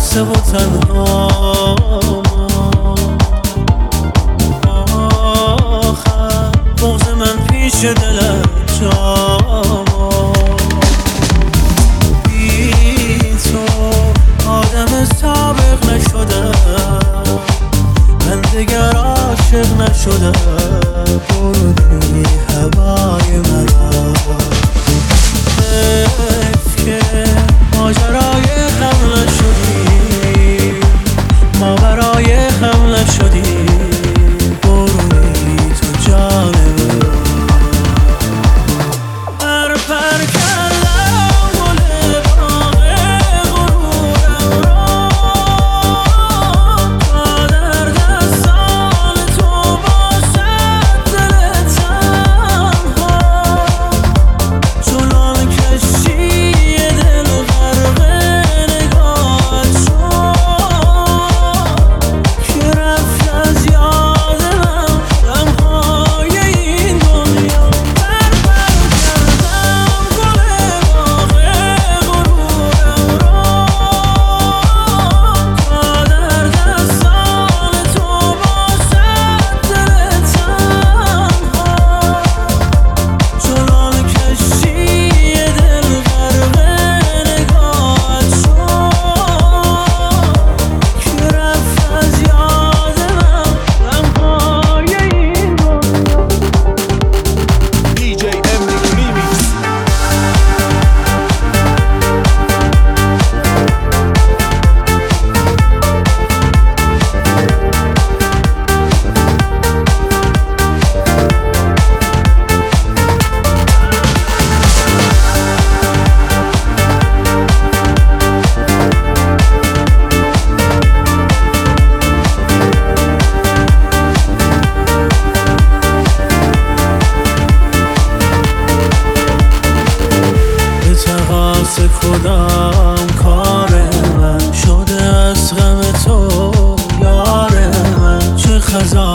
خسته و تنها آخر بغض من پیش دلت جا بی تو آدم سابق نشده من دیگر عاشق نشده بردی هوای مرا حیف که ماجرای غم نشدی ماورای هم نشدی بردی تو جان من پر کردم گل باغ غرورم را تا در دستان تو باشد دل تنها چنان کشتی دل غرق نگاهت شد که رفت از یاد من غمهای این دنیا پر کردم گل باغ غرورم را تا در دستان تو باشد دل تنها چنان کشتی دل غرق نگاهت شد که رفت از یاد من غمهای این دنیا DJ MX Remix. به تقاص کدام کار من شده از غم تو یار من چه خزان